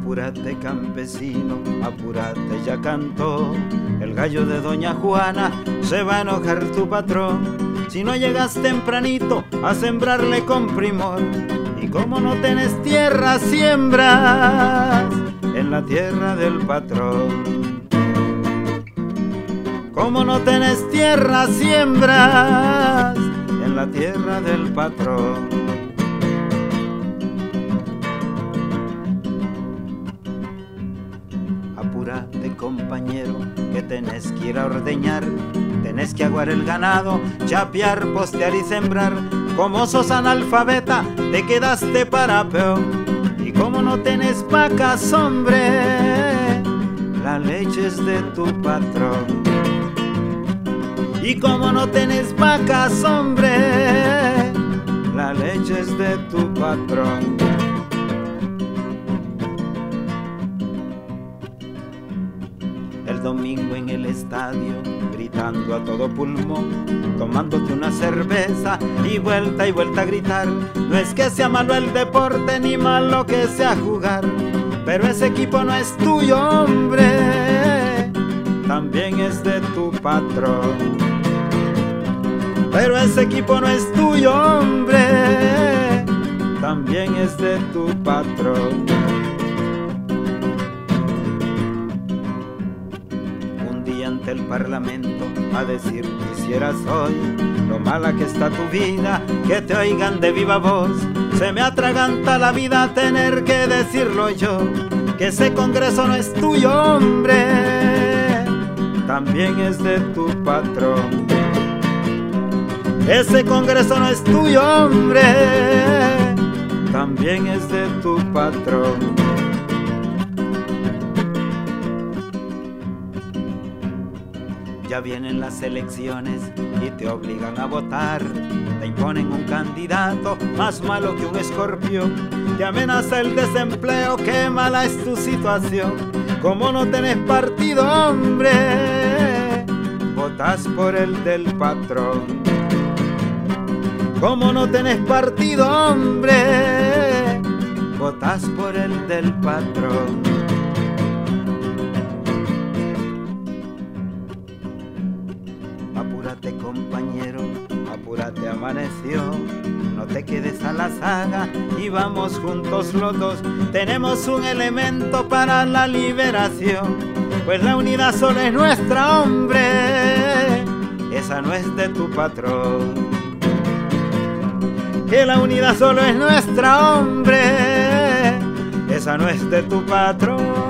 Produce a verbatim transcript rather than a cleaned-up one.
Apúrate, campesino, apúrate, ya cantó el gallo de doña Juana, se va a enojar tu patrón si no llegas tempranito a sembrarle con primor. Y como no tenés tierra, siembras en la tierra del patrón. Como no tenés tierra, siembras en la tierra del patrón. Apúrate, compañero, que tenés que ir a ordeñar, tenés que aguar el ganado, chapear, postear y sembrar. Como sos analfabeta, te quedaste para peón. Y como no tenés vacas, hombre, la leche es de tu patrón. Y como no tenés vacas, hombre, la leche es de tu patrón. El domingo en el estadio, gritando a todo pulmón, tomándote una cerveza y vuelta y vuelta a gritar. No es que sea malo el deporte ni malo que sea jugar, pero ese equipo no es tuyo, hombre, también es de tu patrón. Pero ese equipo no es tuyo, hombre, también es de tu patrón. Un día ante el parlamento a decir quisieras hoy lo mala que está tu vida, que te oigan de viva voz. Se me atraganta la vida tener que decirlo yo, que ese congreso no es tuyo, hombre, también es de tu patrón. Ese congreso no es tuyo, hombre, también es de tu patrón. Ya vienen las elecciones y te obligan a votar. Te imponen un candidato más malo que un escorpión. Te amenaza el desempleo, qué mala es tu situación. Como no tenés partido, hombre, votas por el del patrón. Como no tenés partido, hombre, votas por el del patrón. Apúrate, compañero, apúrate, amaneció. No te quedes a la saga y vamos juntos los dos. Tenemos un elemento para la liberación, pues la unidad solo es nuestra, hombre, esa no es de tu patrón. Que la unidad solo es nuestra, hombre, esa no es de tu patrón.